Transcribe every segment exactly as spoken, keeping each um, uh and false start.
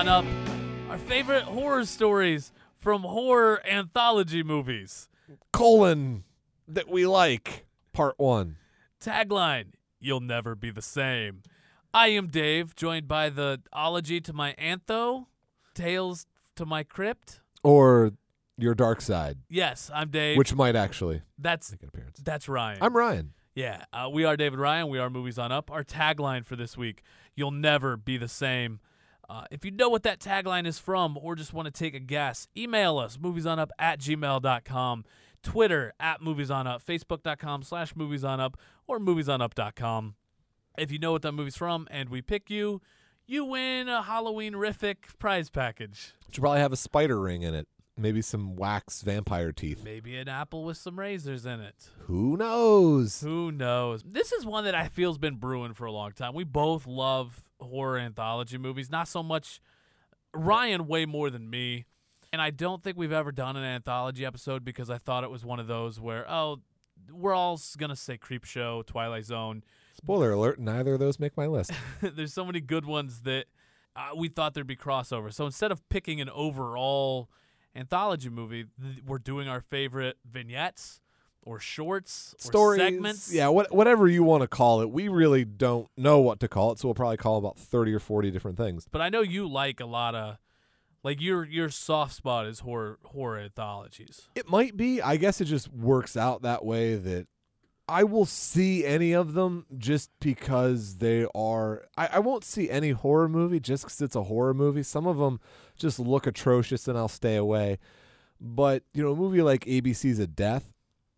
On Up, our favorite horror stories from horror anthology movies. Colon that we like, part one. Tagline, you'll never be the same. I am Dave, joined by the ology to my antho, tales to my crypt. Or your dark side. Yes, I'm Dave. Which might actually that's make an appearance. That's Ryan. I'm Ryan. Yeah, uh, we are David Ryan. We are Movies On Up. Our tagline for this week, you'll never be the same. Uh, if you know what that tagline is from or just want to take a guess, email us, moviesonup at gmail dot com, Twitter at moviesonup, facebook.com slash moviesonup, or moviesonup dot com. If you know what that movie's from and we pick you, you win a Halloween-rific prize package. Should probably have a spider ring in it. Maybe some wax vampire teeth. Maybe an apple with some razors in it. Who knows? Who knows? This is one that I feel has been brewing for a long time. We both love horror anthology movies. Not so much Ryan, way more than me. And I don't think we've ever done an anthology episode because I thought it was one of those where, oh, we're all going to say Creepshow, Twilight Zone. Spoiler alert, neither of those make my list. There's so many good ones that uh, we thought there'd be crossover. So instead of picking an overall anthology movie, th- we're doing our favorite vignettes or shorts Stories, or segments. Yeah, what, whatever you want to call it. We really don't know what to call it, so we'll probably call about thirty or forty different things. But I know you like a lot of, like your your soft spot is horror horror anthologies. It might be. I guess it just works out that way that I will see any of them just because they are. I, I won't see any horror movie just because it's a horror movie. Some of them just look atrocious and I'll stay away. But, you know, a movie like A B C's of Death,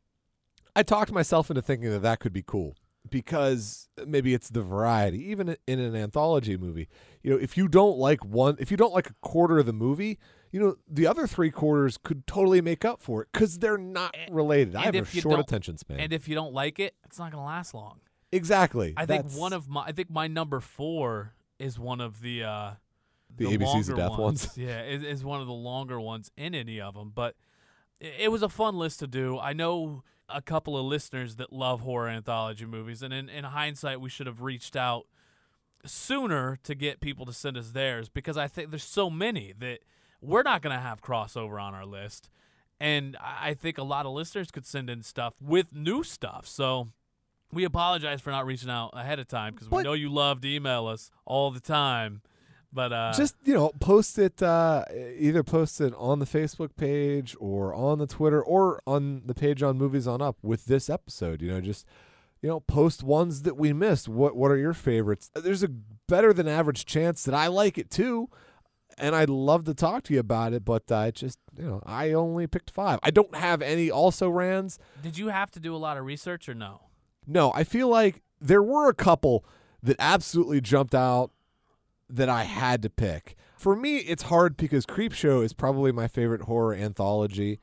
I talked myself into thinking that that could be cool because maybe it's the variety. Even in an anthology movie, you know, if you don't like one, if you don't like a quarter of the movie, you know, the other three quarters could totally make up for it because they're not and, related. And I have a short attention span. And if you don't like it, it's not going to last long. Exactly. I That's think one of my, I think my number four is one of the uh, the, the A B C's of longer Death ones. ones. Yeah, is, is one of the longer ones in any of them. But it, it was a fun list to do. I know a couple of listeners that love horror anthology movies, and in, in hindsight, we should have reached out sooner to get people to send us theirs because I think there's so many that we're not going to have crossover on our list. And I think a lot of listeners could send in stuff with new stuff. So we apologize for not reaching out ahead of time because we know you love to email us all the time. But uh, just, you know, post it, uh, either post it on the Facebook page or on the Twitter or on the page on Movies On Up with this episode. You know, just, you know, post ones that we missed. What What are your favorites? There's a better than average chance that I like it too. And I'd love to talk to you about it, but I uh, just, you know, I only picked five. I don't have any also rans. Did you have to do a lot of research or no? No, I feel like there were a couple that absolutely jumped out that I had to pick. For me, it's hard because Creepshow is probably my favorite horror anthology,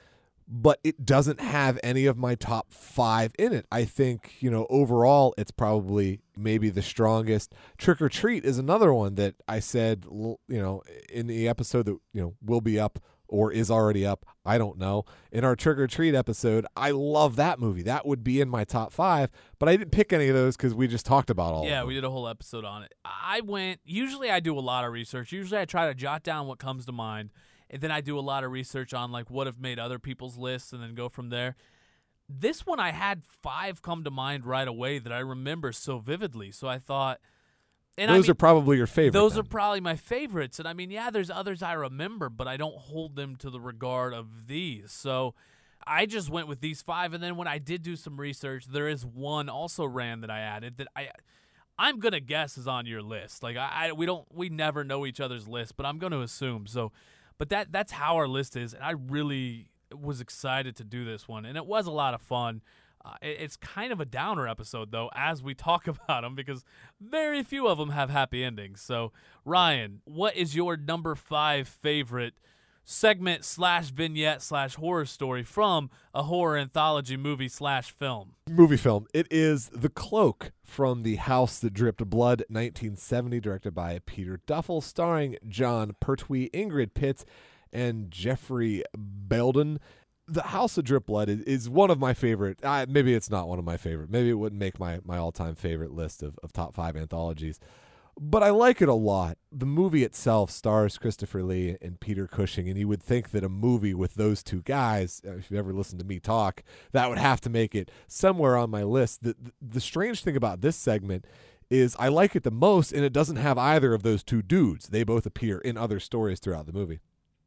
but it doesn't have any of my top five in it. I think, you know, overall, it's probably maybe the strongest. Trick or Treat is another one that I said, you know, in the episode that, you know, will be up or is already up. I don't know. In our Trick or Treat episode, I love that movie. That would be in my top five, but I didn't pick any of those because we just talked about all yeah, of them. we did a whole episode on it. I went, usually I do a lot of research. Usually I try to jot down what comes to mind. And then I do a lot of research on like what have made other people's lists and then go from there. This one I had five come to mind right away that I remember so vividly. So I thought, and those I mean, are probably your favorite. Those then. are probably my favorites. And I mean, yeah, there's others I remember, but I don't hold them to the regard of these. So I just went with these five. And then when I did do some research, there is one also ran that I added that I. I'm gonna guess is on your list. Like I, I we don't we never know each other's list, but I'm gonna assume so. But that that's how our list is, and I really was excited to do this one, and it was a lot of fun. Uh, it, it's kind of a downer episode, though, as we talk about them, because very few of them have happy endings. So, Ryan, what is your number five favorite segment slash vignette slash horror story from a horror anthology movie slash film? Movie film. It is The Cloak from The House That Dripped Blood, nineteen seventy, directed by Peter Duffel, starring John Pertwee, Ingrid Pitts, and Jeffrey Belden. The House That Dripped Blood is, is one of my favorite. Uh, maybe it's not one of my favorite. Maybe it wouldn't make my, my all-time favorite list of, of top five anthologies. but I like it a lot. The movie itself stars Christopher Lee and Peter Cushing, and you would think that a movie with those two guys, if you've ever listened to me talk, that would have to make it somewhere on my list. The, the, the strange thing about this segment is I like it the most, and it doesn't have either of those two dudes. They both appear in other stories throughout the movie.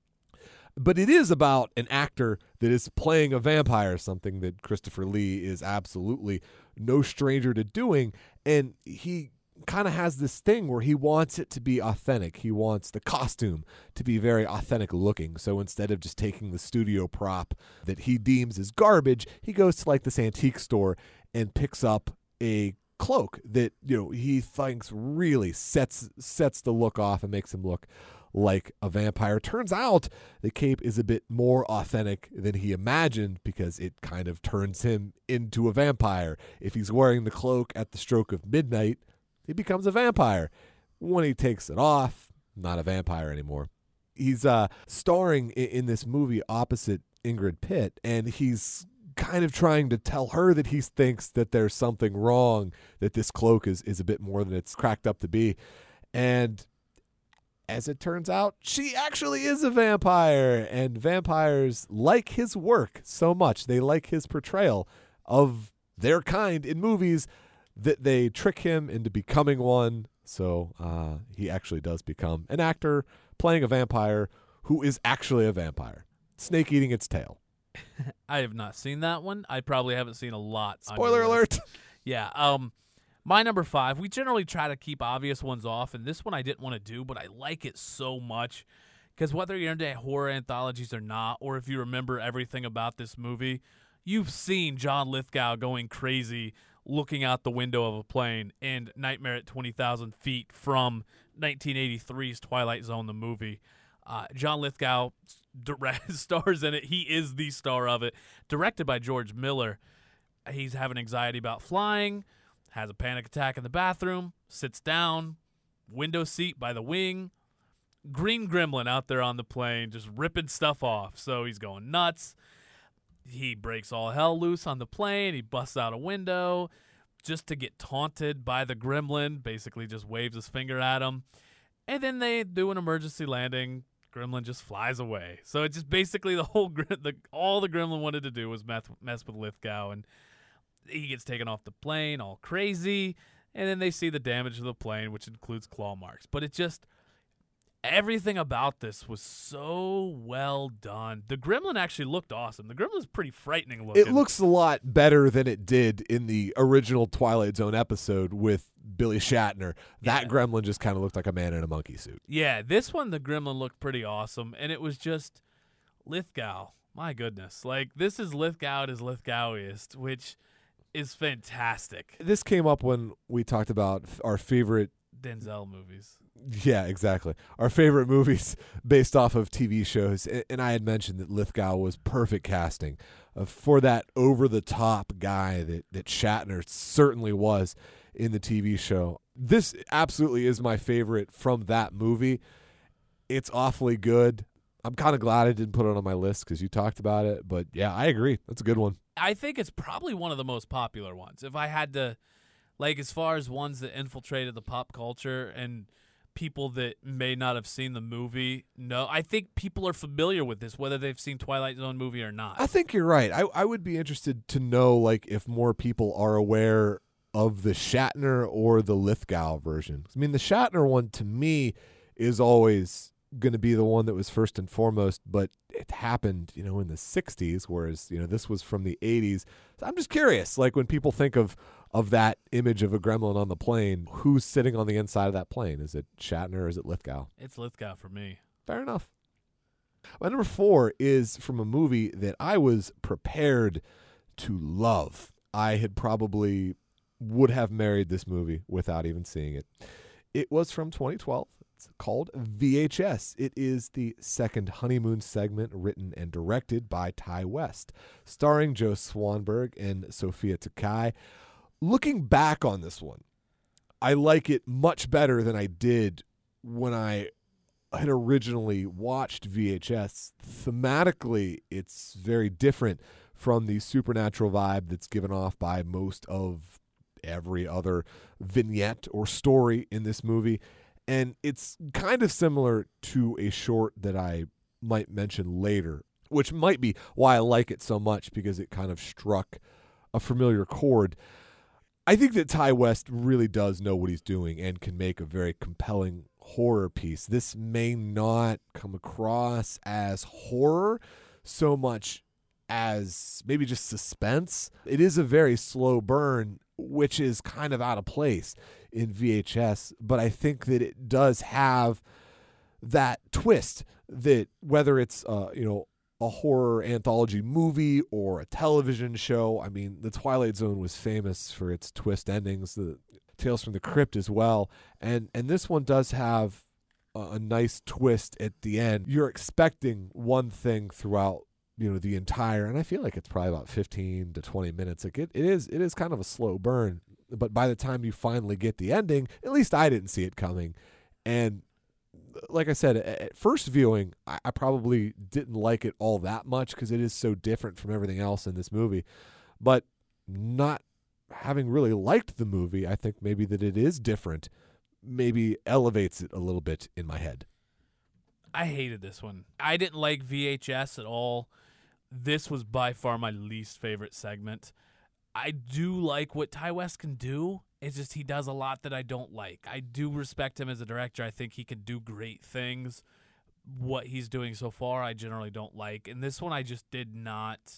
But it is about an actor that is playing a vampire, something that Christopher Lee is absolutely no stranger to doing, and he kind of has this thing where he wants it to be authentic. He wants the costume to be very authentic looking. So instead of just taking the studio prop that he deems as garbage, he goes to like this antique store and picks up a cloak that, you know, he thinks really sets sets the look off and makes him look like a vampire. Turns out the cape is a bit more authentic than he imagined because it kind of turns him into a vampire. If he's wearing the cloak at the stroke of midnight, he becomes a vampire. When he takes it off, not a vampire anymore. He's uh, starring in, in this movie opposite Ingrid Pitt, and he's kind of trying to tell her that he thinks that there's something wrong, that this cloak is, is a bit more than it's cracked up to be. And as it turns out, she actually is a vampire, and vampires like his work so much. They like his portrayal of their kind in movies that they trick him into becoming one. So uh, he actually does become an actor playing a vampire who is actually a vampire. Snake eating its tail. I have not seen that one. I probably haven't seen a lot. Spoiler alert. Yeah. Um, my number five, we generally try to keep obvious ones off, and this one I didn't want to do, but I like it so much because whether you're into horror anthologies or not, or if you remember everything about this movie, you've seen John Lithgow going crazy looking out the window of a plane in Nightmare at twenty thousand Feet from nineteen eighty-three's Twilight Zone, the movie. Uh, John Lithgow direct, stars in it. He is the star of it. Directed by George Miller. He's having anxiety about flying, has a panic attack in the bathroom, sits down, window seat by the wing. Green Gremlin out there on the plane just ripping stuff off. So he's going nuts. He breaks all hell loose on the plane. He busts out a window just to get taunted by the gremlin, basically just waves his finger at him. And then they do an emergency landing. Gremlin just flies away. So it's just basically the whole the all the gremlin wanted to do was mess, mess with Lithgow, and he gets taken off the plane all crazy. And then they see the damage to the plane, which includes claw marks. But it just everything about this was so well done. The gremlin actually looked awesome. The gremlin's pretty frightening looking. It looks a lot better than it did in the original Twilight Zone episode with Billy Shatner. That Yeah. gremlin just kind of looked like a man in a monkey suit. Yeah, this one, the gremlin looked pretty awesome, and it was just Lithgow. My goodness. Like, this is Lithgow at his Lithgowiest, which is fantastic. This came up when we talked about f- our favorite Denzel movies. Yeah, exactly. Our favorite movies based off of T V shows. And, and I had mentioned that Lithgow was perfect casting uh, for that over-the-top guy that, that Shatner certainly was in the T V show. This absolutely is my favorite from that movie. It's awfully good. I'm kind of glad I didn't put it on my list because you talked about it. But, yeah, I agree. That's a good one. I think it's probably one of the most popular ones. If I had to, like, as far as ones that infiltrated the pop culture and people that may not have seen the movie, no, I think people are familiar with this, whether they've seen Twilight Zone movie or not. I think you're right. I, I would be interested to know, like, if more people are aware of the Shatner or the Lithgow version. I mean, the Shatner one, to me, is always going to be the one that was first and foremost, but it happened, you know, in the sixties, whereas, you know, this was from the eighties. So I'm just curious, like, when people think of of that image of a gremlin on the plane, who's sitting on the inside of that plane? Is it Shatner or is it Lithgow? It's Lithgow for me. Fair enough. My number four is from a movie that I was prepared to love. I had probably would have married this movie without even seeing it. It was from twenty twelve. It's called V H S. It is the second honeymoon segment written and directed by Ty West, starring Joe Swanberg and Sophia Takai. Looking back on this one, I like it much better than I did when I had originally watched V H S. Thematically, it's very different from the supernatural vibe that's given off by most of every other vignette or story in this movie. And it's kind of similar to a short that I might mention later, which might be why I like it so much, because it kind of struck a familiar chord. I think that Ti West really does know what he's doing and can make a very compelling horror piece. This may not come across as horror so much as maybe just suspense. It is a very slow burn, which is kind of out of place in V H S, but I think that it does have that twist that, whether it's uh, you know, a horror anthology movie or a television show. I mean, The Twilight Zone was famous for its twist endings, the Tales from the Crypt as well. And and this one does have a, a nice twist at the end. You're expecting one thing throughout, you know, the entire, and I feel like it's probably about fifteen to twenty minutes. Like it, it is it is kind of a slow burn, but by the time you finally get the ending, at least I didn't see it coming. And like I said, at first viewing, I, I probably didn't like it all that much because it is so different from everything else in this movie. But not having really liked the movie, I think maybe that it is different, maybe elevates it a little bit in my head. I hated this one. I didn't like V H S at all. This was by far my least favorite segment. I do like what Ti West can do. It's just he does a lot that I don't like. I do respect him as a director. I think he can do great things. What he's doing so far, I generally don't like. And this one, I just did not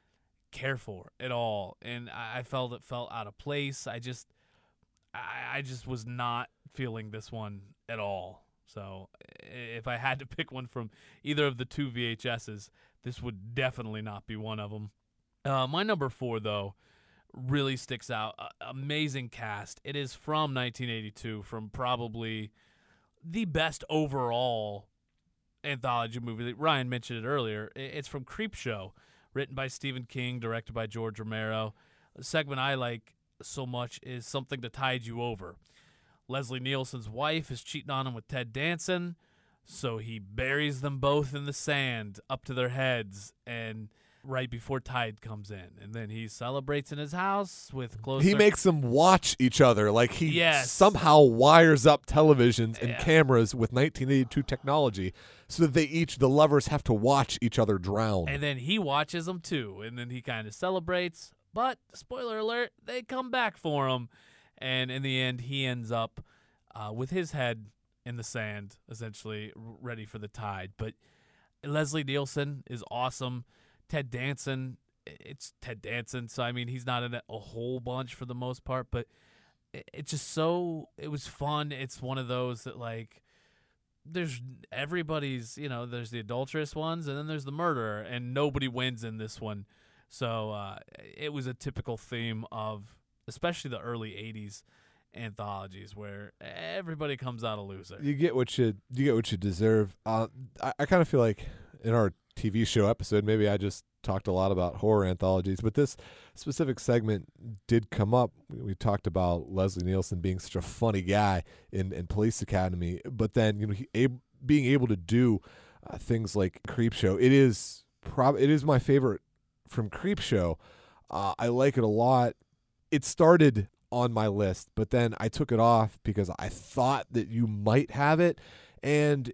care for at all. And I felt it felt out of place. I just, I, I just was not feeling this one at all. So if I had to pick one from either of the two V H S's, this would definitely not be one of them. Uh, my number four, though, really sticks out. Uh, amazing cast. It is from nineteen eighty-two, from probably the best overall anthology movie. Ryan mentioned it earlier. It's from Creepshow, written by Stephen King, directed by George Romero. The segment I like so much is Something to Tide You Over. Leslie Nielsen's wife is cheating on him with Ted Danson, so he buries them both in the sand up to their heads, and right before Tide comes in, and then he celebrates in his house with close. He makes them watch each other, like he yes. somehow wires up televisions and yeah. cameras with nineteen eighty-two technology, so that they each, the lovers, have to watch each other drown. And then he watches them too, and then he kind of celebrates. But spoiler alert, they come back for him, and in the end, he ends up uh, with his head in the sand, essentially ready for the tide. But Leslie Nielsen is awesome. Ted Danson, it's Ted Danson, so I mean he's not in it a whole bunch for the most part, but it, it's just so it was fun. It's one of those that like there's everybody's, you know, there's the adulterous ones and then there's the murderer, and nobody wins in this one. So uh, it was a typical theme of especially the early eighties anthologies where everybody comes out a loser. You get what you you get what you deserve. Uh, I, I kind of feel like in our T V show episode, maybe I just talked a lot about horror anthologies, but this specific segment did come up. We talked about Leslie Nielsen being such a funny guy in, in Police Academy, but then you know he ab- being able to do uh, things like Creepshow. It is prob it is my favorite from Creepshow. Uh, I like it a lot. It started on my list, but then I took it off because I thought that you might have it, and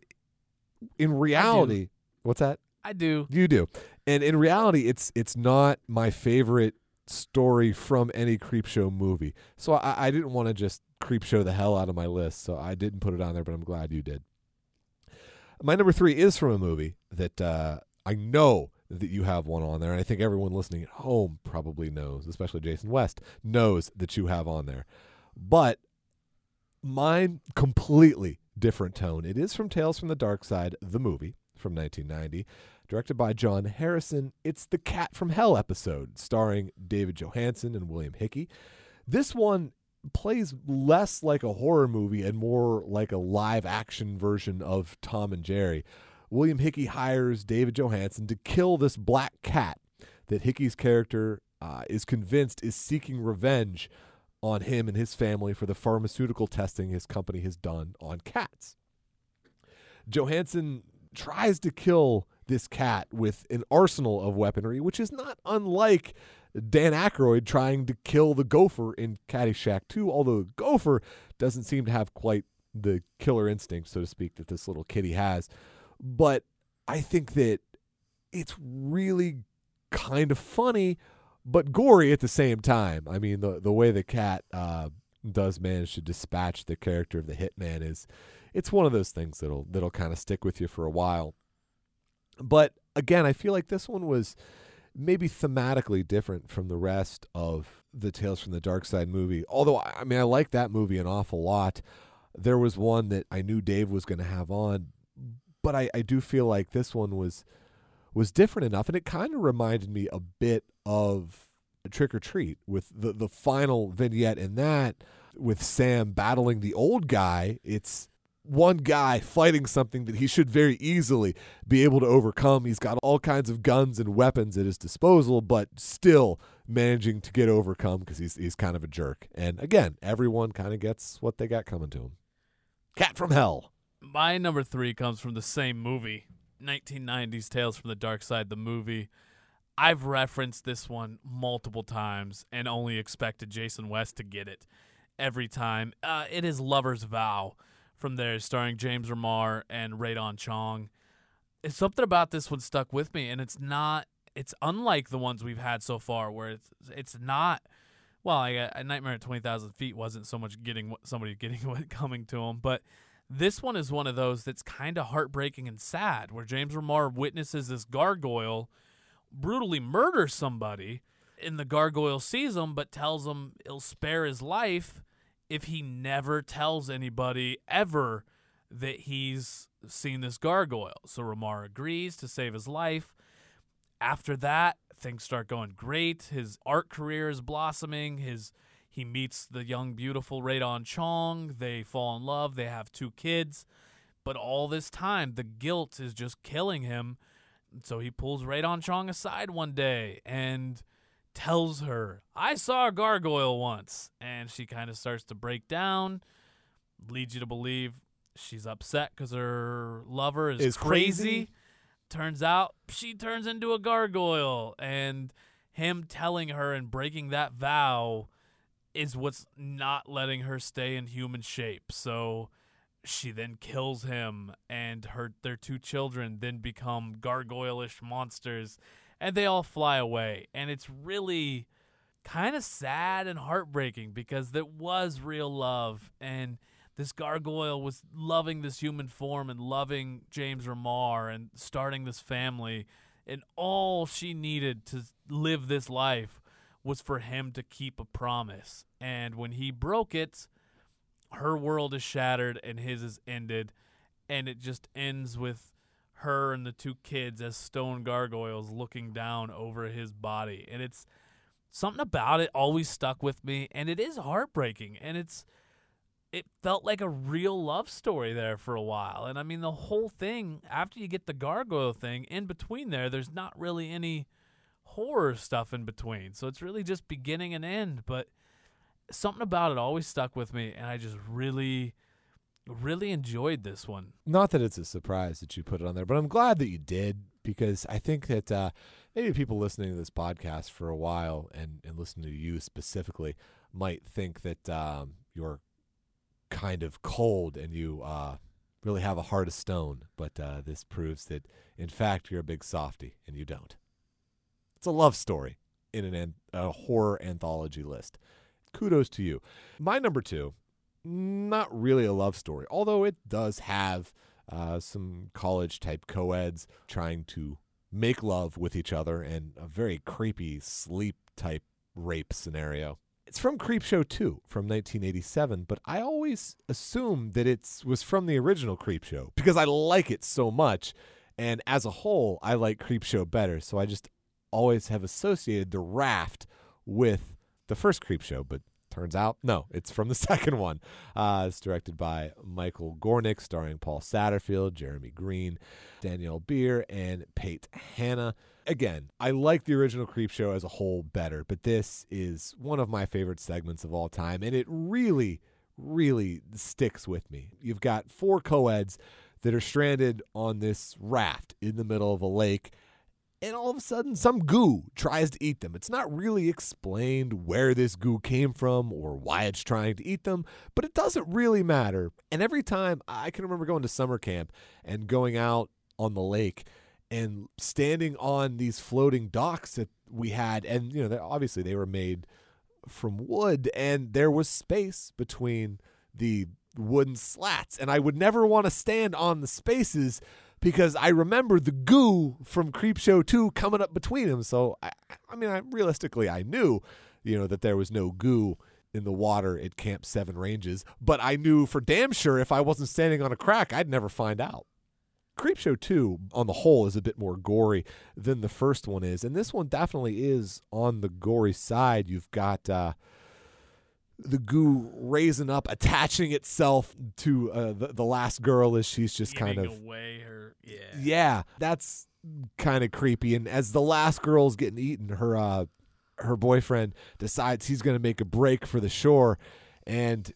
in reality, what's that? I do. You do. And in reality, it's it's not my favorite story from any Creepshow movie. So I, I didn't want to just Creepshow the hell out of my list, so I didn't put it on there, but I'm glad you did. My number three is from a movie that uh, I know that you have one on there, and I think everyone listening at home probably knows, especially Jason West, knows that you have on there. But mine, completely different tone. It is from Tales from the Dark Side, the movie, from nineteen ninety, directed by John Harrison. It's the Cat from Hell episode, starring David Johansen and William Hickey. This one plays less like a horror movie and more like a live-action version of Tom and Jerry. William Hickey hires David Johansen to kill this black cat that Hickey's character uh, is convinced is seeking revenge on him and his family for the pharmaceutical testing his company has done on cats. Johansen tries to kill this cat with an arsenal of weaponry, which is not unlike Dan Aykroyd trying to kill the gopher in Caddyshack two, although the gopher doesn't seem to have quite the killer instinct, so to speak, that this little kitty has. But I think that it's really kind of funny, but gory at the same time. I mean, the the way the cat uh, does manage to dispatch the character of the hitman is, it's one of those things that'll that'll kind of stick with you for a while. But again, I feel like this one was maybe thematically different from the rest of the Tales from the Dark Side movie. Although, I mean, I like that movie an awful lot. There was one that I knew Dave was going to have on, but I, I do feel like this one was was different enough, and it kind of reminded me a bit of Trick or Treat, with the, the final vignette in that, with Sam battling the old guy. It's one guy fighting something that he should very easily be able to overcome. He's got all kinds of guns and weapons at his disposal, but still managing to get overcome because he's he's kind of a jerk. And again, everyone kind of gets what they got coming to him. Cat from Hell. My number three comes from the same movie, nineteen nineties Tales from the Dark Side, the movie. I've referenced this one multiple times and only expected Jason West to get it every time. Uh, it is Lover's Vow from there, starring James Remar and Radon Chong. It's something about this one stuck with me, and it's not, it's unlike the ones we've had so far, where it's it's not, well, I, a Nightmare at twenty thousand Feet wasn't so much getting somebody getting what coming to him, but this one is one of those that's kind of heartbreaking and sad, where James Remar witnesses this gargoyle brutally murder somebody, and the gargoyle sees him but tells him it'll spare his life if he never tells anybody ever that he's seen this gargoyle. So Remar agrees to save his life. After that, things start going great. His art career is blossoming. His He meets the young, beautiful Radon Chong. They fall in love. They have two kids. But all this time, the guilt is just killing him. So he pulls Radon Chong aside one day and tells her, I saw a gargoyle once. And she kind of starts to break down, leads you to believe she's upset because her lover is, Is crazy. crazy. Turns out she turns into a gargoyle. And him telling her and breaking that vow is what's not letting her stay in human shape. So she then kills him, and her their two children then become gargoyle-ish monsters, and they all fly away. And it's really kind of sad and heartbreaking because there was real love, and this gargoyle was loving this human form and loving James Remar and starting this family, and all she needed to live this life was for him to keep a promise. And when he broke it, her world is shattered and his is ended, and it just ends with her and the two kids as stone gargoyles looking down over his body. And it's something about it always stuck with me, and it is heartbreaking, and it's it felt like a real love story there for a while. And I mean, the whole thing, after you get the gargoyle thing, in between there, there's not really any horror stuff in between. So it's really just beginning and end, but something about it always stuck with me, and I just really, really enjoyed this one. Not that it's a surprise that you put it on there, but I'm glad that you did, because I think that uh, maybe people listening to this podcast for a while and, and listening to you specifically might think that um, you're kind of cold and you uh, really have a heart of stone, but uh, this proves that, in fact, you're a big softy, and you don't. It's a love story in an an, a horror anthology list. Kudos to you. My number two, not really a love story, although it does have uh, some college-type co-eds trying to make love with each other and a very creepy sleep-type rape scenario. It's from Creepshow two from nineteen eighty-seven, but I always assumed that it was from the original Creepshow because I like it so much, and as a whole, I like Creepshow better, so I just always have associated The Raft with the first Creepshow, but turns out, no, it's from the second one. Uh, it's directed by Michael Gornick, starring Paul Satterfield, Jeremy Green, Danielle Beer, and Pate Hanna. Again, I like the original Creepshow as a whole better, but this is one of my favorite segments of all time, and it really, really sticks with me. You've got four co-eds that are stranded on this raft in the middle of a lake. And all of a sudden, some goo tries to eat them. It's not really explained where this goo came from or why it's trying to eat them, but it doesn't really matter. And every time, I can remember going to summer camp and going out on the lake and standing on these floating docks that we had. And, you know, obviously they were made from wood, and there was space between the wooden slats. And I would never want to stand on the spaces because I remember the goo from Creepshow two coming up between them. So, I, I mean, I, realistically, I knew, you know, that there was no goo in the water at Camp Seven Ranges. But I knew for damn sure if I wasn't standing on a crack, I'd never find out. Creepshow two, on the whole, is a bit more gory than the first one is. And this one definitely is on the gory side. You've got Uh, the goo raising up, attaching itself to uh, the, the last girl as she's just Eating kind of away her. Yeah. Yeah, that's kind of creepy. And as the last girl's getting eaten, her uh, her boyfriend decides he's going to make a break for the shore, and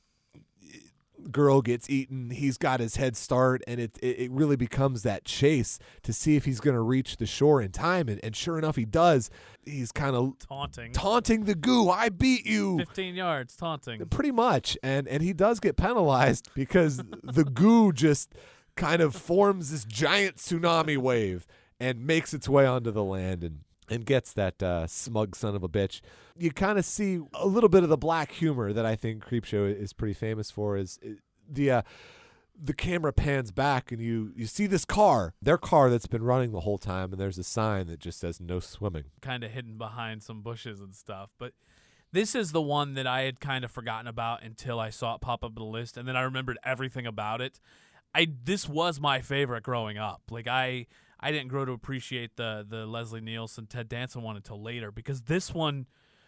girl gets eaten. He's got his head start, and it it, it really becomes that chase to see if he's going to reach the shore in time. And, and sure enough, he does. He's kind of Taunting. taunting the goo. I beat you. fifteen yards, taunting. Pretty much. And and he does get penalized because the goo just kind of forms this giant tsunami wave and makes its way onto the land and, and gets that uh, smug son of a bitch. You kind of see a little bit of the black humor that I think Creepshow is pretty famous for. Is the uh, the camera pans back and you, you see this car, their car that's been running the whole time, and there's a sign that just says no swimming. Kind of hidden behind some bushes and stuff. But this is the one that I had kind of forgotten about until I saw it pop up on the list, and then I remembered everything about it. I This was my favorite growing up. Like, I I didn't grow to appreciate the, the Leslie Nielsen, Ted Danson one until later, because this one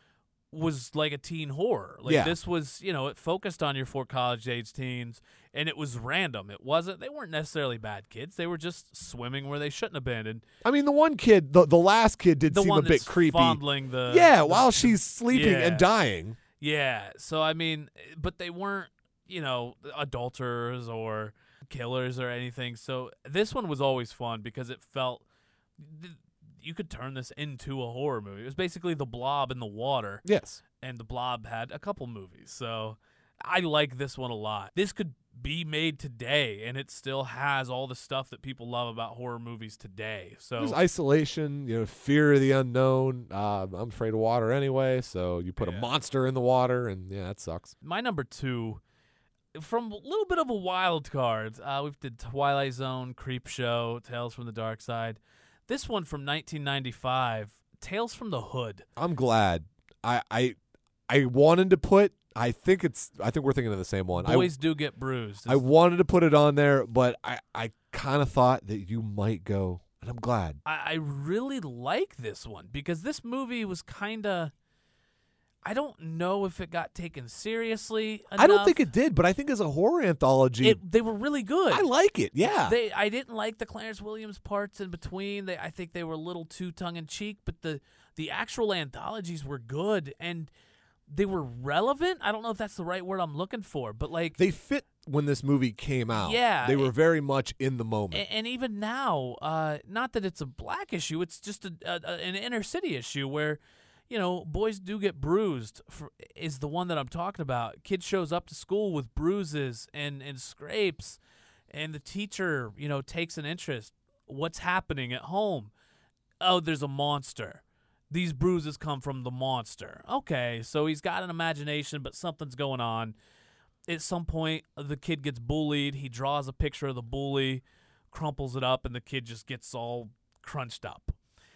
was like a teen horror. Like, Yeah. this was, you know, it focused on your four college-age teens, and it was random. It wasn't, they weren't necessarily bad kids. They were just swimming where they shouldn't have been. And I mean, the one kid, the, the last kid did the seem one a bit that's creepy. fondling the Yeah, the- while she's sleeping Yeah. and dying. Yeah, so I mean, but they weren't, you know, adulterers or killers or anything. So this one was always fun because it felt th- you could turn this into a horror movie. It was basically The Blob in the water, Yes. and The Blob had a couple movies. So I like this one a lot. This could be made today, and it still has all the stuff that people love about horror movies today. So There's isolation, you know, fear of the unknown. Uh, I'm afraid of water anyway, so you put Yeah. a monster in the water, and yeah, that sucks. my number two, from a little bit of a wild card, uh, we've did Twilight Zone, Creepshow, Tales from the Dark Side. This one from nineteen ninety-five, Tales from the Hood. I'm glad. I I I wanted to put. I think it's. I think we're thinking of the same one. Boys do get bruised. I, I wanted to put it on there, but I I kind of thought that you might go, and I'm glad. I, I really like this one because this movie was kind of. I don't know if it got taken seriously enough. I don't think it did, but I think as a horror anthology, It, they were really good. I like it. Yeah. They, I didn't like the Clarence Williams parts in between. They, I think they were a little too tongue in cheek, but the the actual anthologies were good and they were relevant. I don't know if that's the right word I'm looking for, but like They fit when this movie came out. Yeah, They were it- very much in the moment. and, and even now, uh, not that it's a black issue, it's just a, a, a, an inner city issue where, you know, boys do get bruised. For, is the one that I'm talking about. Kid shows up to school with bruises and and scrapes, and the teacher, you know, takes an interest. What's happening at home? Oh, there's a monster. These bruises come from the monster. Okay, so he's got an imagination, but something's going on. At some point, the kid gets bullied. He draws a picture of the bully, crumples it up, and the kid just gets all crunched up.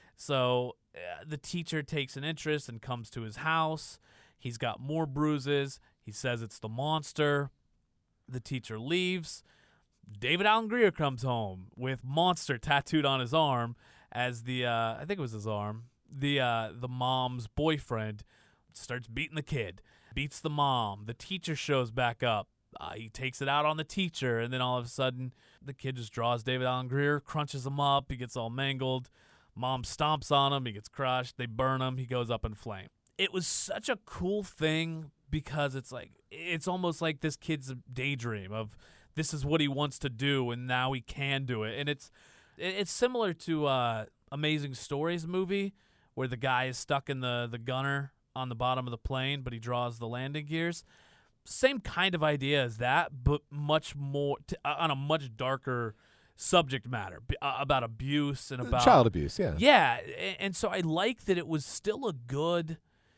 So uh, the teacher takes an interest and comes to his house. He's got more bruises. He says it's the monster. The teacher leaves. David Alan Grier comes home with monster tattooed on his arm as the, uh, I think it was his arm, the uh, the mom's boyfriend starts beating the kid, beats the mom. The teacher shows back up. Uh, he takes it out on the teacher, and then all of a sudden, the kid just draws David Alan Grier, crunches him up. He gets all mangled. Mom stomps on him. He gets crushed. They burn him. He goes up in flame. It was such a cool thing because it's like it's almost like this kid's daydream of this is what he wants to do, and now he can do it. And it's it's similar to uh, Amazing Stories movie, where the guy is stuck in the, the gunner on the bottom of the plane, but he draws the landing gears. Same kind of idea as that, but much more t- on a much darker subject matter b- uh, about abuse and about child abuse. Yeah, yeah. And, and so I like that it was still a good.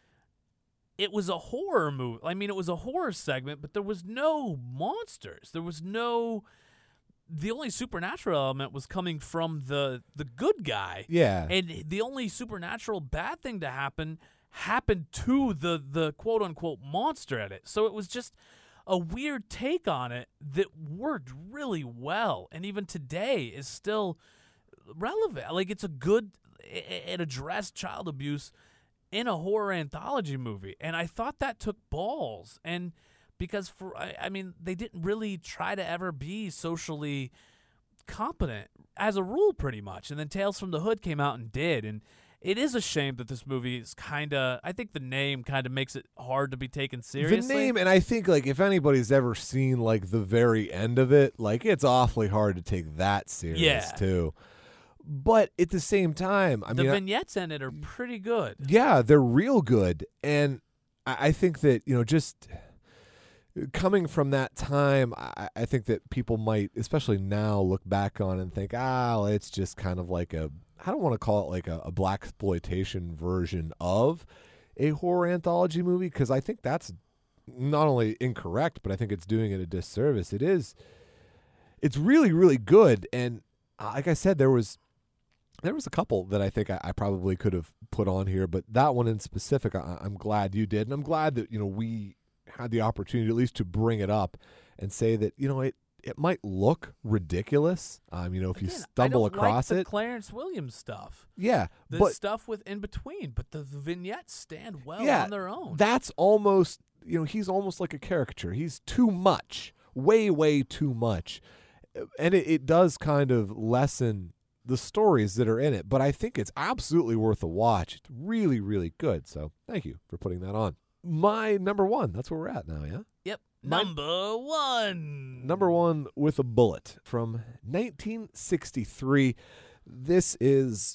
It was a horror movie. I mean, it was a horror segment, but there was no monsters. There was no. The only supernatural element was coming from the the good guy. Yeah, and the only supernatural bad thing to happen happened to the the quote unquote monster at it. So it was just a weird take on it that worked really well, and even today is still relevant. Like, it's a good. It, it addressed child abuse in a horror anthology movie, and I thought that took balls. And because for I, I mean, they didn't really try to ever be socially competent as a rule, pretty much. And then Tales from the Hood came out and did, and it is a shame that this movie is kind of, I think the name kind of makes it hard to be taken seriously. The name, and I think, like, if anybody's ever seen, like, the very end of it, like, it's awfully hard to take that serious, yeah. too. But at the same time, I the mean... The vignettes in it are pretty good. Yeah, they're real good. And I, I think that, you know, just coming from that time, I, I think that people might, especially now, look back on and think, ah, well, it's just kind of like a... I don't want to call it like a, a blaxploitation version of a horror anthology movie, because I think that's not only incorrect, but I think it's doing it a disservice. It is, it's really, really good. And uh, like I said, there was there was a couple that I think I, I probably could have put on here, but that one in specific, I, I'm glad you did, and I'm glad that, you know, we had the opportunity at least to bring it up and say that, you know, it. It might look ridiculous, um, you know, if Again, you stumble I don't across like the it. Clarence Williams stuff. Yeah, the but stuff with in between, but the, the vignettes stand well yeah, on their own. That's almost, you know, he's almost like a caricature. He's too much, way, way too much, and it, it does kind of lessen the stories that are in it. But I think it's absolutely worth a watch. It's really, really good. So thank you for putting that on. My number one. That's where we're at now. Yeah. Yep. My, number one. Number one with a bullet from nineteen sixty-three. This is,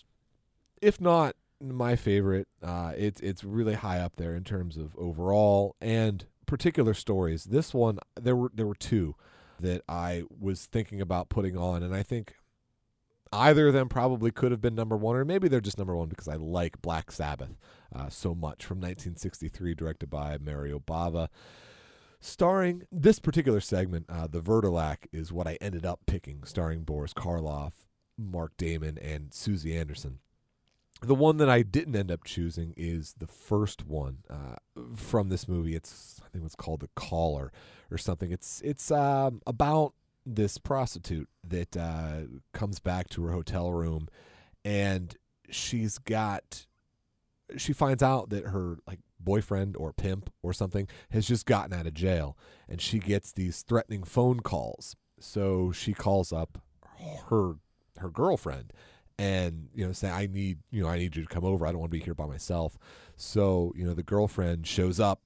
if not my favorite, uh, it's it's really high up there in terms of overall and particular stories. This one, there were there were two that I was thinking about putting on, and I think either of them probably could have been number one, or maybe they're just number one because I like Black Sabbath uh, so much, from nineteen sixty-three, directed by Mario Bava. Starring this particular segment, uh, The Verderlac is what I ended up picking, starring Boris Karloff, Mark Damon, and Susie Anderson. The one that I didn't end up choosing is the first one uh, from this movie. It's I think it's called The Caller or something. It's it's um, about this prostitute that uh, comes back to her hotel room, and she's got she finds out that her like boyfriend or pimp or something has just gotten out of jail, and she gets these threatening phone calls. So she calls up her her girlfriend and, you know, saying, I need, you know, I need you to come over. I don't want to be here by myself. So, you know, the girlfriend shows up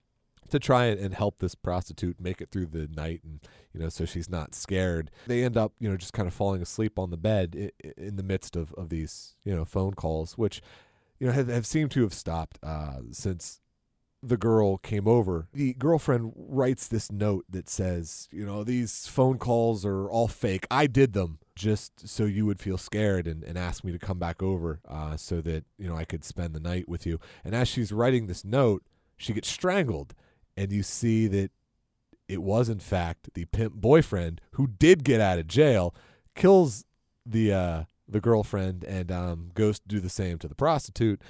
to try and help this prostitute make it through the night, and, you know, so she's not scared. They end up, you know, just kind of falling asleep on the bed in the midst of, of these, you know, phone calls, which, you know, have, have seemed to have stopped uh, since the girl came over. The girlfriend writes this note that says, you know, these phone calls are all fake. I did them just so you would feel scared and, and ask me to come back over uh, so that, you know, I could spend the night with you. And as she's writing this note, she gets strangled. And you see that it was, in fact, the pimp boyfriend who did get out of jail, kills the uh, the girlfriend, and um, goes to do the same to the prostitute,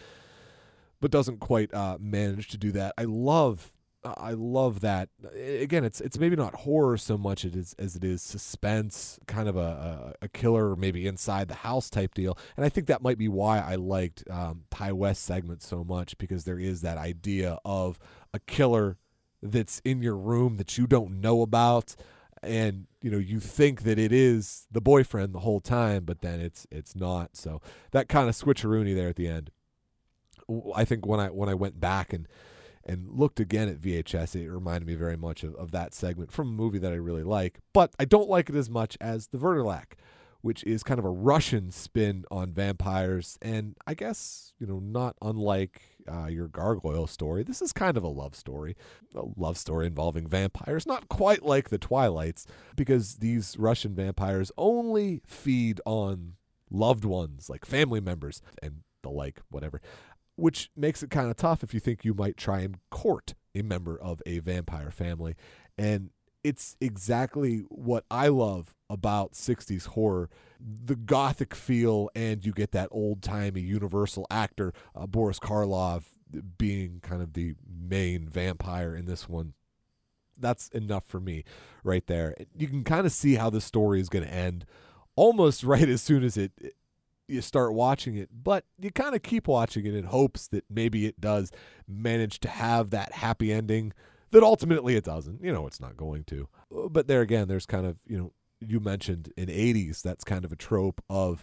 but doesn't quite uh, manage to do that. I love, uh, I love that. Again, it's it's maybe not horror so much it is, as it is suspense, kind of a, a, a killer maybe inside the house type deal. And I think that might be why I liked um, Ty West's segment so much, because there is that idea of a killer that's in your room that you don't know about, and, you know, you think that it is the boyfriend the whole time, but then it's it's not. So that kind of switcheroony there at the end, I think when I when I went back and and looked again at V H S, it reminded me very much of, of that segment from a movie that I really like. But I don't like it as much as The Verderlac, which is kind of a Russian spin on vampires. And I guess, you know, not unlike uh, your Gargoyle story, this is kind of a love story. A love story involving vampires, not quite like the Twilights, because these Russian vampires only feed on loved ones, like family members and the like, whatever, which makes it kind of tough if you think you might try and court a member of a vampire family. And it's exactly what I love about sixties horror, the gothic feel, and you get that old-timey Universal actor, uh, Boris Karloff, being kind of the main vampire in this one. That's enough for me right there. You can kind of see how the story is going to end almost right as soon as it, it you start watching it, but you kind of keep watching it in hopes that maybe it does manage to have that happy ending that ultimately it doesn't. You know, it's not going to. But there again, there's kind of, you know, you mentioned in eighties, that's kind of a trope of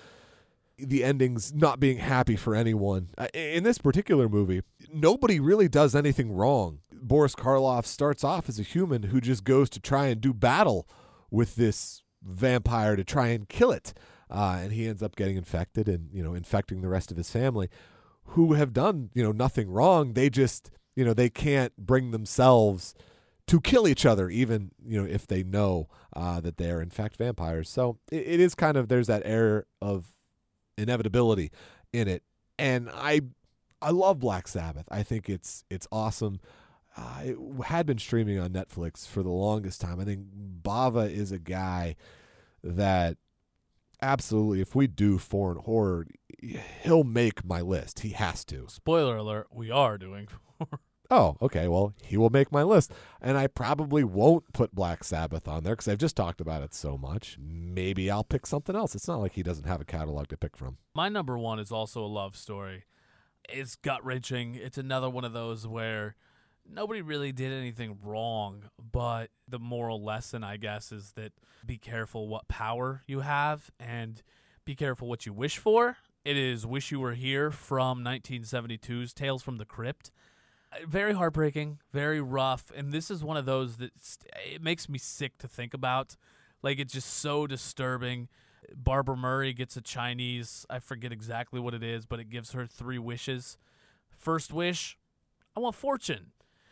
the endings not being happy for anyone. In this particular movie, nobody really does anything wrong. Boris Karloff starts off as a human who just goes to try and do battle with this vampire to try and kill it. Uh, and he ends up getting infected and, you know, infecting the rest of his family who have done, you know, nothing wrong. They just, you know, they can't bring themselves to kill each other, even, you know, if they know uh, that they are in fact vampires. So it, it is kind of, there's that air of inevitability in it. And I, I love Black Sabbath. I think it's, it's awesome. Uh, it had been streaming on Netflix for the longest time. I think Bava is a guy that absolutely, if we do foreign horror, he'll make my list. He has to. Spoiler alert, we are doing Oh, okay. Well, he will make my list. And I probably won't put Black Sabbath on there because I've just talked about it so much. Maybe I'll pick something else. It's not like he doesn't have a catalog to pick from. My number one is also a love story. It's gut-wrenching. It's another one of those where nobody really did anything wrong, but the moral lesson, I guess, is that be careful what power you have and be careful what you wish for. It is Wish You Were Here from nineteen seventy-two's Tales from the Crypt. Very heartbreaking, very rough, and this is one of those that it makes me sick to think about. Like, it's just so disturbing. Barbara Murray gets a Chinese, I forget exactly what it is, but it gives her three wishes. First wish, I want fortune.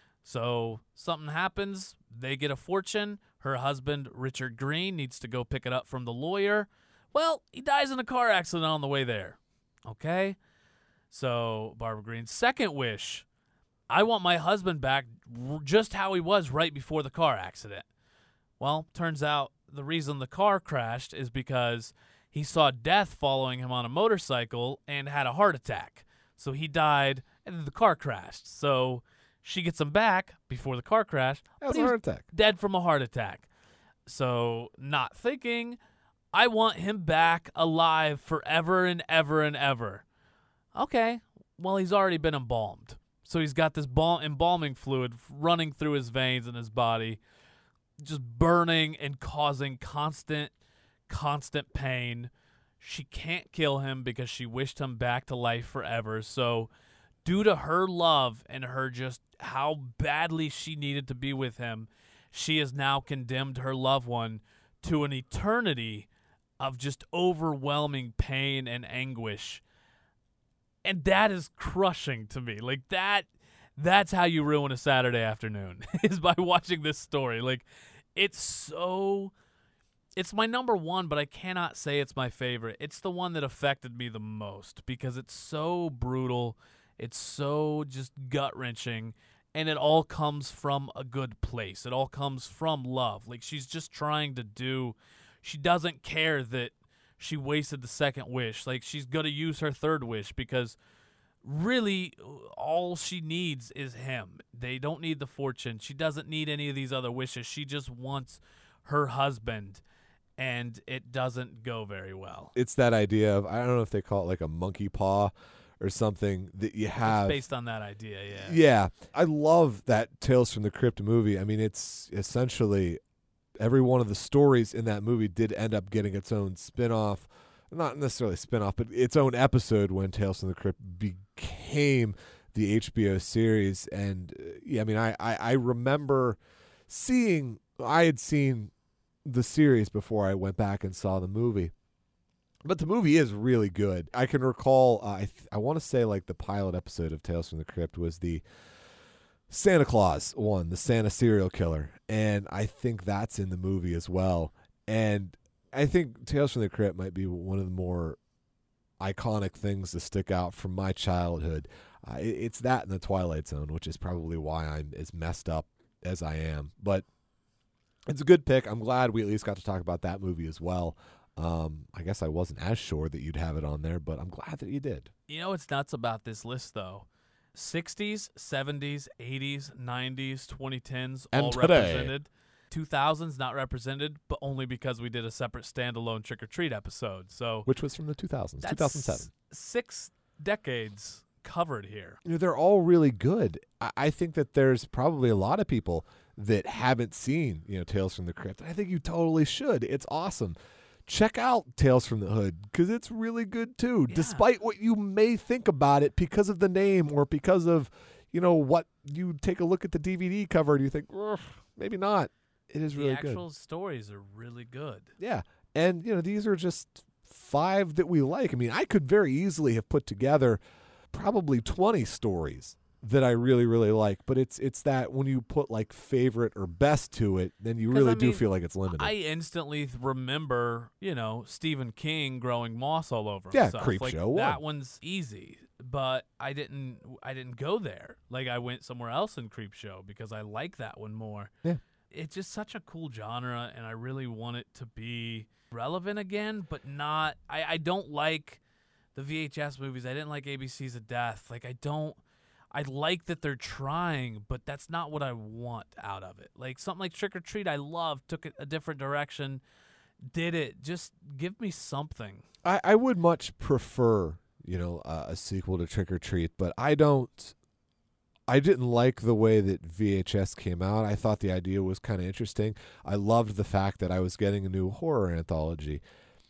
So something happens, they get a fortune. Her husband, Richard Green, needs to go pick it up from the lawyer. Well, he dies in a car accident on the way there. Okay? So Barbara Green's second wish, I want my husband back just how he was right before the car accident. Well, turns out the reason the car crashed is because he saw death following him on a motorcycle and had a heart attack. So he died and then the car crashed. So she gets him back before the car crash. That was a heart attack. Dead from a heart attack. So not thinking, I want him back alive forever and ever and ever. Okay, well, he's already been embalmed. So he's got this bal- embalming fluid running through his veins in his body, just burning and causing constant, constant pain. She can't kill him because she wished him back to life forever. So due to her love and her just how badly she needed to be with him, she has now condemned her loved one to an eternity of just overwhelming pain and anguish. And that is crushing to me. Like, that, that's how you ruin a Saturday afternoon, is by watching this story. Like, it's so, it's my number one, but I cannot say it's my favorite. It's the one that affected me the most because it's so brutal. It's so just gut-wrenching, and it all comes from a good place. It all comes from love. Like, she's just trying to do, she doesn't care that she wasted the second wish. Like, she's going to use her third wish because really all she needs is him. They don't need the fortune. She doesn't need any of these other wishes. She just wants her husband, and it doesn't go very well. It's that idea of, I don't know if they call it like a monkey paw or something that you have. It's based on that idea, yeah. Yeah. I love that Tales from the Crypt movie. I mean, it's essentially every one of the stories in that movie did end up getting its own spin-off. Not necessarily spin-off, but its own episode when Tales from the Crypt became the H B O series. And uh, yeah, I mean, I, I, I remember seeing, I had seen the series before I went back and saw the movie. But the movie is really good. I can recall, uh, I th- I want to say like the pilot episode of Tales from the Crypt was the Santa Claus one, the Santa serial killer. And I think that's in the movie as well. And I think Tales from the Crypt might be one of the more iconic things to stick out from my childhood. Uh, it, it's that in the Twilight Zone, which is probably why I'm as messed up as I am. But it's a good pick. I'm glad we at least got to talk about that movie as well. Um, I guess I wasn't as sure that you'd have it on there, but I'm glad that you did. You know what's nuts about this list, though? sixties, seventies, eighties, nineties, twenty tens, And all today. represented. two thousands not represented, but only because we did a separate standalone Trick or Treat episode. So Which was from the two thousands, that's two thousand seven. Six decades covered here. You know, they're all really good. I, I think that there's probably a lot of people that haven't seen, you know, Tales from the Crypt. I think you totally should. It's awesome. Check out Tales from the Hood because it's really good too, Yeah. despite what you may think about it because of the name or because of, you know, what you take a look at the D V D cover and you think, maybe not. It is really the good. actual stories are really good. Yeah. And, you know, these are just five that we like. I mean, I could very easily have put together probably twenty stories that I really, really like. But it's it's that when you put like favorite or best to it, then you 'Cause, really I do mean, feel like it's limited. I instantly th- remember, you know, Stephen King growing moss all over Yeah, himself. Creep like, Show That one. one's easy, but I didn't. I didn't go there. Like I went somewhere else in Creep Show because I like that one more. Yeah. It's just such a cool genre, and I really want it to be relevant again, but not. I, I don't like the V H S movies. I didn't like A B Cs of Death. Like I don't. I like that they're trying, but that's not what I want out of it. Like something like Trick or Treat, I love, took it a different direction, did it. Just give me something. I, I would much prefer, you know, uh, a sequel to Trick or Treat, but I don't. I didn't like the way that V H S came out. I thought the idea was kind of interesting. I loved the fact that I was getting a new horror anthology.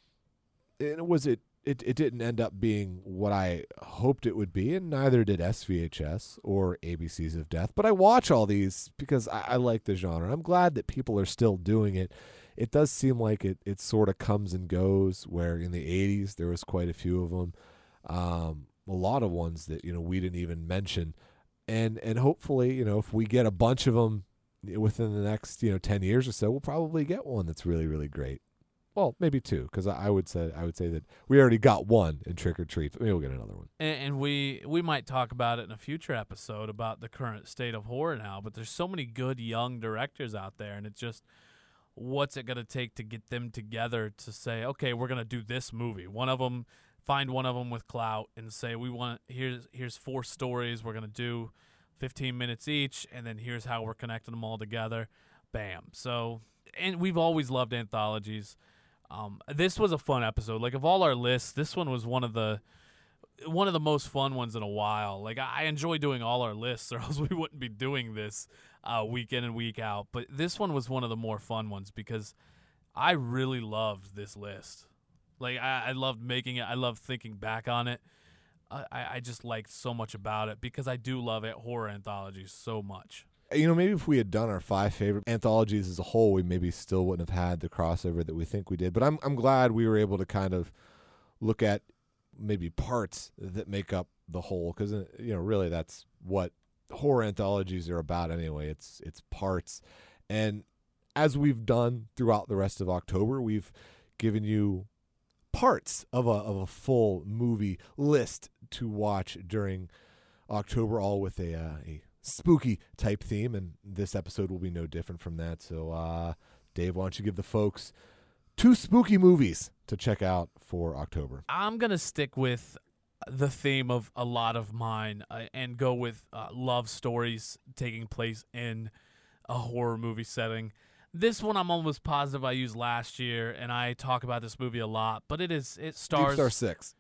And was it, it it didn't end up being what I hoped it would be, and neither did S V H S or A B Cs of Death. But I watch all these because I, I like the genre. I'm glad that people are still doing it. It does seem like it, it sort of comes and goes, where in the eighties there was quite a few of them. Um, a lot of ones that, you know, we didn't even mention. And and hopefully, you know, if we get a bunch of them within the next, you know, ten years or so, we'll probably get one that's really, really great. Well, maybe two, because I, I would say I would say that we already got one in Trick or Treat, but maybe we'll get another one. And, and we we might talk about it in a future episode about the current state of horror now. But there's so many good young directors out there, and it's just what's it going to take to get them together to say, okay, we're going to do this movie. One of them, find one of them with clout and say, we want here's here's four stories we're going to do, fifteen minutes each, and then here's how we're connecting them all together. Bam. So, and we've always loved anthologies. Um, this was a fun episode. Like of all our lists, this one was one of the one of the most fun ones in a while. Like I, I enjoy doing all our lists, or else we wouldn't be doing this uh, week in and week out. But this one was one of the more fun ones because I really loved this list. Like I, I loved making it. I loved thinking back on it. I, I just liked so much about it because I do love it, horror anthologies so much. You know, maybe if we had done our five favorite anthologies as a whole, we maybe still wouldn't have had the crossover that we think we did. But I'm I'm glad we were able to kind of look at maybe parts that make up the whole, because you know, really that's what horror anthologies are about anyway. It's it's parts, and as we've done throughout the rest of October, we've given you parts of a of a full movie list to watch during October, all with a uh, a spooky type theme, and this episode will be no different from that. So, uh, Dave, why don't you give the folks two spooky movies to check out for October? I'm going to stick with the theme of a lot of mine uh, and go with uh, love stories taking place in a horror movie setting. This one I'm almost positive I used last year, and I talk about this movie a lot, but it is it stars Deep Star Six.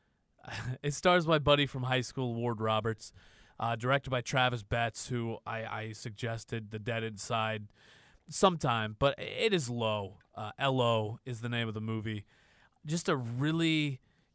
It stars my buddy from high school, Ward Roberts, uh, directed by Travis Betts, who I, I suggested The Dead Inside sometime, but it is Low. Uh, L O is the name of the movie. Just a really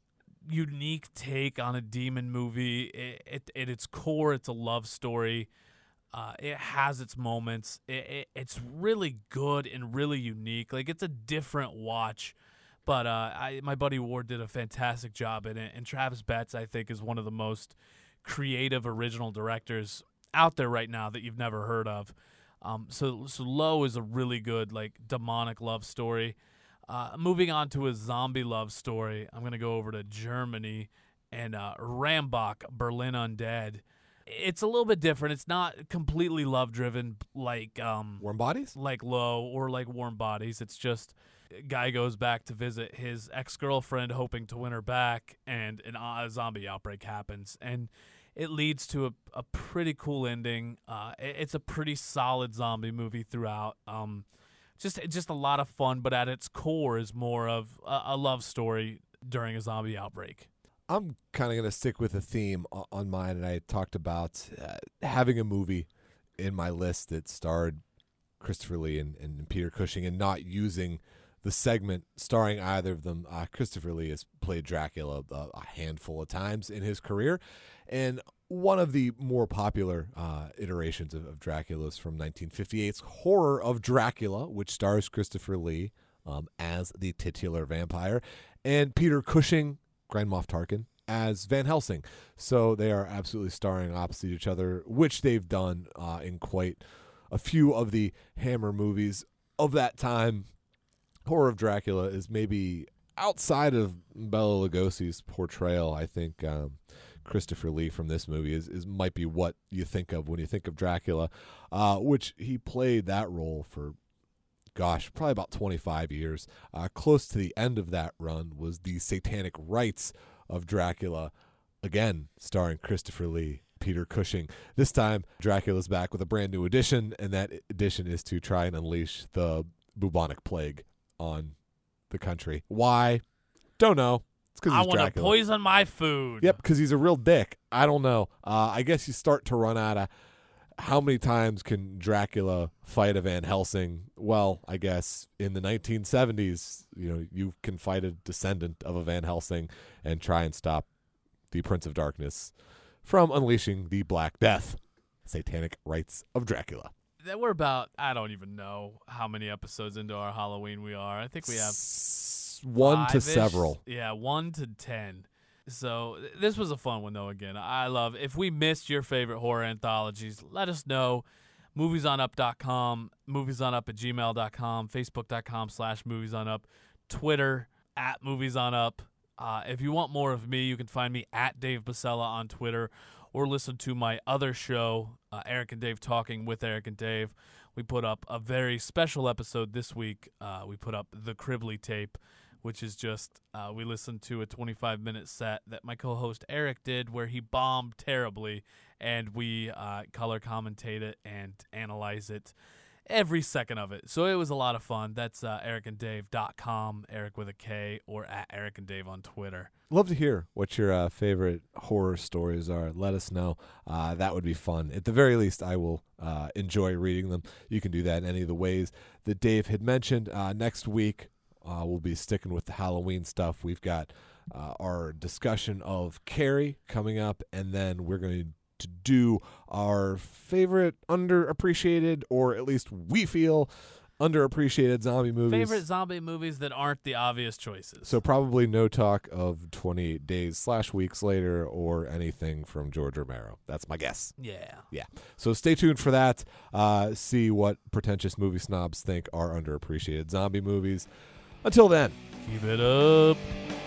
unique take on a demon movie. It, it, at its core, it's a love story. Uh, it has its moments. It, it, it's really good and really unique. Like, it's a different watch. But uh, I, my buddy Ward did a fantastic job in it. And Travis Betts, I think, is one of the most creative, original directors out there right now that you've never heard of. Um, so, so Low is a really good, like, demonic love story. Uh, moving on to a zombie love story, I'm going to go over to Germany and uh, Rambach, Berlin Undead. It's a little bit different. It's not completely love-driven like um, Warm Bodies? like Low or like Warm Bodies. It's just a guy goes back to visit his ex-girlfriend hoping to win her back, and an, a zombie outbreak happens. And it leads to a, a pretty cool ending. Uh, it, it's a pretty solid zombie movie throughout. Um, just just a lot of fun, but at its core is more of a, a love story during a zombie outbreak. I'm kind of going to stick with a theme o- on mine, and I talked about uh, having a movie in my list that starred Christopher Lee and, and Peter Cushing and not using the segment starring either of them. Uh, Christopher Lee has played Dracula a, a handful of times in his career, and one of the more popular uh, iterations of, of Dracula is from nineteen fifty-eight's Horror of Dracula, which stars Christopher Lee um, as the titular vampire, and Peter Cushing, Grand Moff Tarkin, as Van Helsing. So they are absolutely starring opposite each other, which they've done uh, in quite a few of the Hammer movies of that time. Horror of Dracula is maybe outside of Bela Lugosi's portrayal. I think um, Christopher Lee from this movie is, is might be what you think of when you think of Dracula, uh, which he played that role for, gosh, probably about twenty-five years. Uh, close to the end of that run was the Satanic Rites of Dracula, again starring Christopher Lee, Peter Cushing. This time, Dracula's back with a brand new edition, and that edition is to try and unleash the bubonic plague on the country. Why? Don't know. It's because I he's want to Dracula. poison my food. Yep, because he's a real dick. I don't know. Uh, I guess you start to run out of how many times can Dracula fight a Van Helsing? Well, I guess in the nineteen seventies, you know, you can fight a descendant of a Van Helsing and try and stop the Prince of Darkness from unleashing the Black Death. Satanic Rites of Dracula. That we're about, I don't even know how many episodes into our Halloween we are. I think we have S- one to five-ish. several. Yeah, one to ten. So th- this was a fun one, though, again. I love, if we missed your favorite horror anthologies, let us know. Moviesonup dot com, moviesonup at gmail dot com, facebook.com slash moviesonup, Twitter at moviesonup. Uh, if you want more of me, you can find me at Dave Basella on Twitter, or listen to my other show, uh, Eric and Dave Talking with Eric and Dave. We put up a very special episode this week. Uh, we put up the Cribley tape, which is just, uh, we listened to a twenty-five minute set that my co-host Eric did where he bombed terribly, and we uh, color commentate it and analyze it, every second of it. So it was a lot of fun. That's uh, eric and dave dot com, Eric with a K, or at Eric and Dave on Twitter. Love to hear what your uh, favorite horror stories are. Let us know. Uh, that would be fun. At the very least, I will uh, enjoy reading them. You can do that in any of the ways that Dave had mentioned. Uh, next week, uh, we'll be sticking with the Halloween stuff. We've got uh, our discussion of Carrie coming up, and then we're going to do our favorite underappreciated, or at least we feel underappreciated zombie movies. Favorite zombie movies that aren't the obvious choices. So probably no talk of twenty-eight days slash weeks later or anything from George Romero. That's my guess. Yeah. Yeah. So stay tuned for that. Uh, see what pretentious movie snobs think are underappreciated zombie movies. Until then. Keep it up.